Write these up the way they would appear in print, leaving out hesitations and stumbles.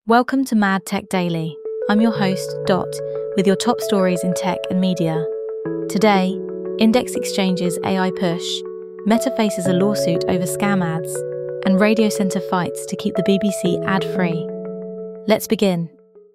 Welcome to Mad Tech Daily. I'm your host, Dot, with your top stories in tech and media. Today, Index Exchange's AI push, Meta faces a lawsuit over scam ads, and Radio Centre fights to keep the BBC ad-free. Let's begin.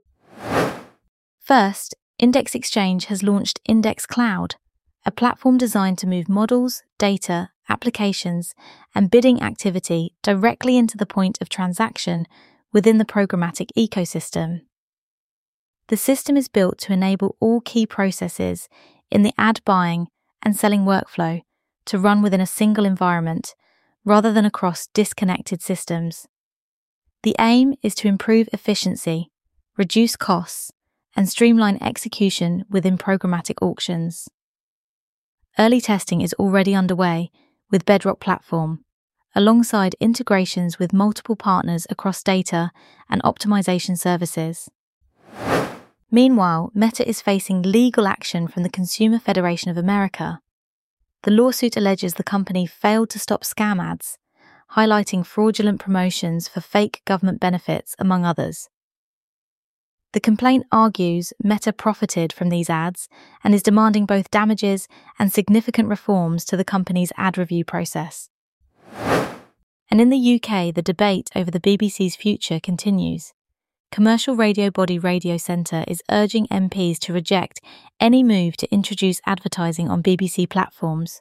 First, Index Exchange has launched Index Cloud, a platform designed to move models, data, applications, and bidding activity directly into the point of transaction within the programmatic ecosystem. The system is built to enable all key processes in the ad buying and selling workflow to run within a single environment rather than across disconnected systems. The aim is to improve efficiency, reduce costs, and streamline execution within programmatic auctions. Early testing is already underway with Bedrock Platform, alongside integrations with multiple partners across data and optimization services. Meanwhile, Meta is facing legal action from the Consumer Federation of America. The lawsuit alleges the company failed to stop scam ads, highlighting fraudulent promotions for fake government benefits, among others. The complaint argues Meta profited from these ads and is demanding both damages and significant reforms to the company's ad review process. And in the UK, the debate over the BBC's future continues. Commercial radio body Radio Centre is urging MPs to reject any move to introduce advertising on BBC platforms.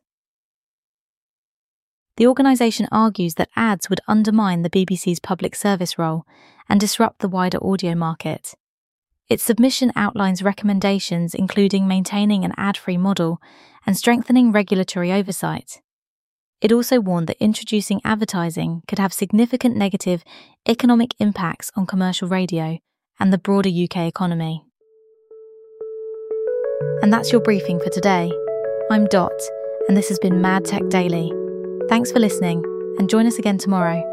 The organisation argues that ads would undermine the BBC's public service role and disrupt the wider audio market. Its submission outlines recommendations including maintaining an ad-free model and strengthening regulatory oversight. It also warned that introducing advertising could have significant negative economic impacts on commercial radio and the broader UK economy. And that's your briefing for today. I'm Dot, and this has been Mad Tech Daily. Thanks for listening, and join us again tomorrow.